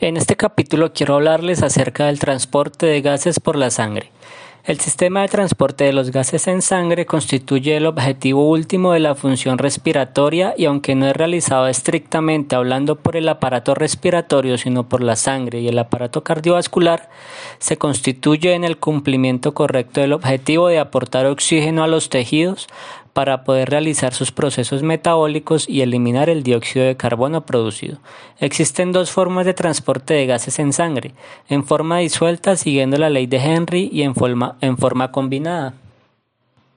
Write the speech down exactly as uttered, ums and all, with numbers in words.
En este capítulo quiero hablarles acerca del transporte de gases por la sangre. El sistema de transporte de los gases en sangre constituye el objetivo último de la función respiratoria y aunque no es realizado estrictamente hablando por el aparato respiratorio sino por la sangre y el aparato cardiovascular, se constituye en el cumplimiento correcto del objetivo de aportar oxígeno a los tejidos para poder realizar sus procesos metabólicos y eliminar el dióxido de carbono producido. Existen dos formas de transporte de gases en sangre, en forma disuelta siguiendo la ley de Henry y en forma, en forma combinada.